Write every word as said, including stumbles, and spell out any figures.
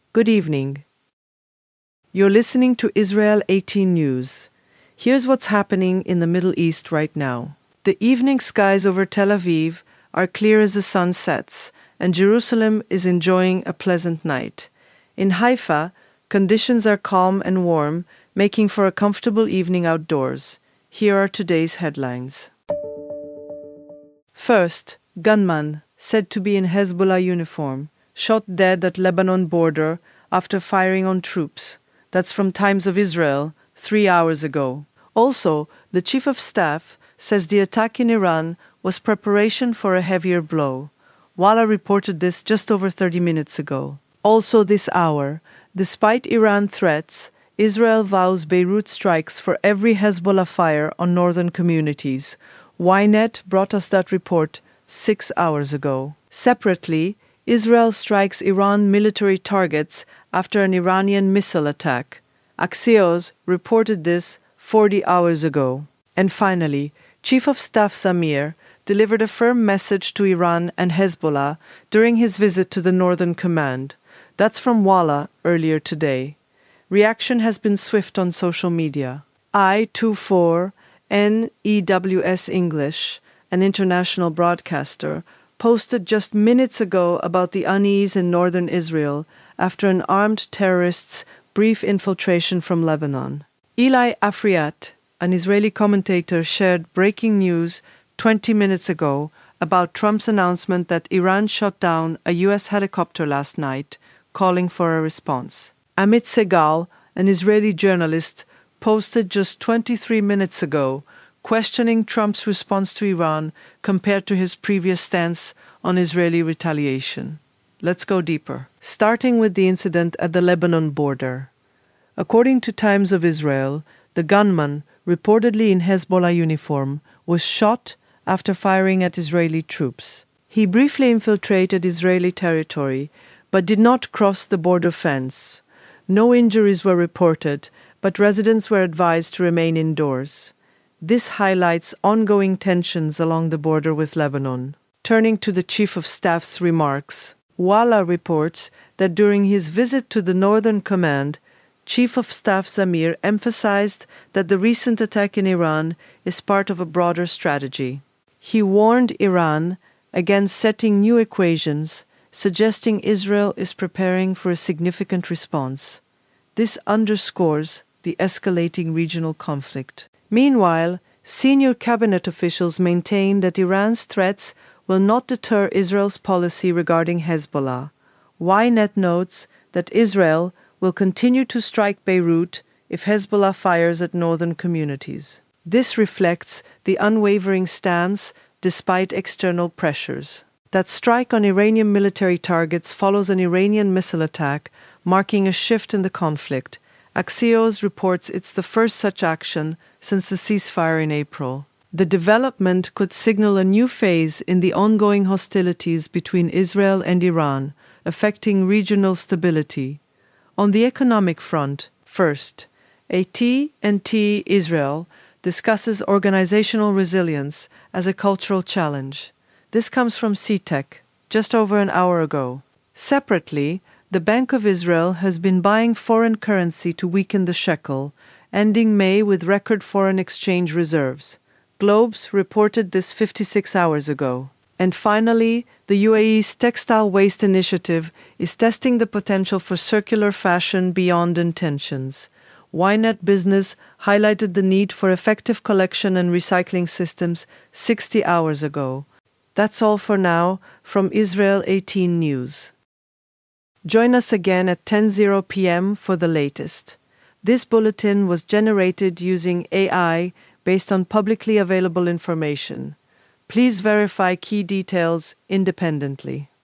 Good evening. You're listening to Israel eighteen News. Here's what's happening in the Middle East right now. The evening skies over Tel Aviv are clear as the sun sets, and Jerusalem is enjoying a pleasant night. In Haifa, conditions are calm and warm, making for a comfortable evening outdoors. Here are today's headlines. First, gunman, said to be in Hezbollah uniform, shot dead at Lebanon border after firing on troops. That's from Times of Israel, three hours ago. Also, the chief of staff says the attack in Iran was preparation for a heavier blow. Walla reported this just over thirty minutes ago. Also this hour, despite Iran threats, Israel vows Beirut strikes for every Hezbollah fire on northern communities. Ynet brought us that report six hours ago. Separately, Israel strikes Iran military targets after an Iranian missile attack. Axios reported this forty hours ago. And finally, Chief of Staff Zamir delivered a firm message to Iran and Hezbollah during his visit to the Northern Command. That's from Walla earlier today. Reaction has been swift on social media. I twenty-four N E W S English, an international broadcaster, posted just minutes ago about the unease in northern Israel after an armed terrorist's brief infiltration from Lebanon. Eli Afriat, an Israeli commentator, shared breaking news twenty minutes ago about Trump's announcement that Iran shot down a U S helicopter last night, calling for a response. Amit Segal, an Israeli journalist, posted just twenty-three minutes ago, questioning Trump's response to Iran compared to his previous stance on Israeli retaliation. Let's go deeper. Starting with the incident at the Lebanon border. According to Times of Israel, the gunman, reportedly in Hezbollah uniform, was shot after firing at Israeli troops. He briefly infiltrated Israeli territory, but did not cross the border fence. No injuries were reported, but residents were advised to remain indoors. This highlights ongoing tensions along the border with Lebanon. Turning to the Chief of Staff's remarks, Walla reports that during his visit to the Northern Command, Chief of Staff Zamir emphasized that the recent attack in Iran is part of a broader strategy. He warned Iran against setting new equations, suggesting Israel is preparing for a significant response. This underscores the escalating regional conflict. Meanwhile, senior cabinet officials maintain that Iran's threats will not deter Israel's policy regarding Hezbollah. Ynet notes that Israel will continue to strike Beirut if Hezbollah fires at northern communities. This reflects the unwavering stance despite external pressures. That strike on Iranian military targets follows an Iranian missile attack, marking a shift in the conflict. Axios reports it's the first such action since the ceasefire in April. The development could signal a new phase in the ongoing hostilities between Israel and Iran, affecting regional stability. On the economic front, first, A T and T Israel discusses organizational resilience as a cultural challenge. This comes from C T E C just over an hour ago. Separately, the Bank of Israel has been buying foreign currency to weaken the shekel, ending May with record foreign exchange reserves. Globes reported this fifty-six hours ago. And finally, the U A E's Textile Waste Initiative is testing the potential for circular fashion beyond intentions. Ynet Business highlighted the need for effective collection and recycling systems sixty hours ago. That's all for now from Israel eighteen News. Join us again at ten p.m. for the latest. This bulletin was generated using A I based on publicly available information. Please verify key details independently.